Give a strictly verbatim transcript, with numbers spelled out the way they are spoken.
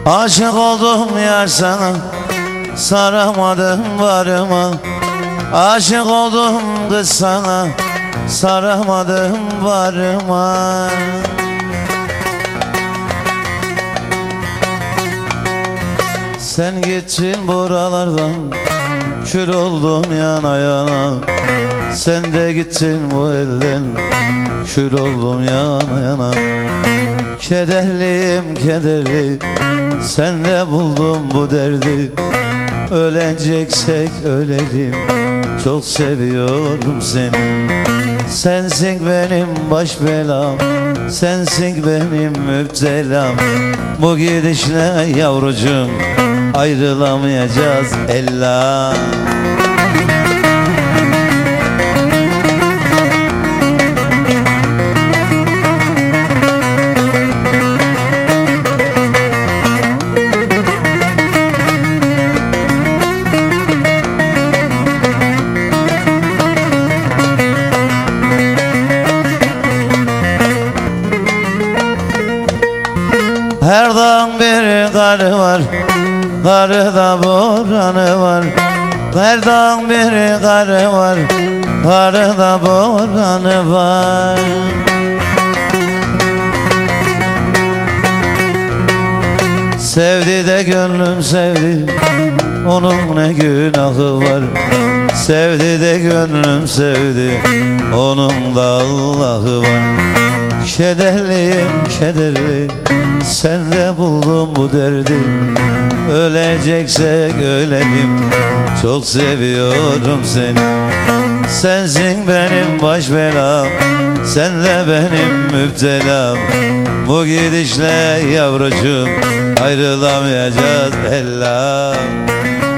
Aşık oldum yar sana, saramadım varıma. Aşık oldum kız sana, saramadım varıma. Sen gittin buralardan, kül oldum yana yana. Sen de gittin bu elden, kül oldum yana yana. Kederliyim kederli, senle buldum bu derdi. Öleceksek ölelim, çok seviyorum seni. Sensin benim baş belam, sensin benim müptelam. Bu gidişle yavrucuğum ayrılamayacağız ella. Her dağın bir karı var, karıda boranı var. Her dağın bir karı var, karıda boranı var. Sevdi de gönlüm sevdi, onun ne günahı var. Sevdi de gönlüm sevdi, onun da Allah'ı var. Kederliyim kederli, senle buldum bu derdi. Öleceksek ölelim, çok seviyorum seni. Sensin benim baş belam, senle benim müptelam. Bu gidişle yavrucuğum ayrılamayacağız ella.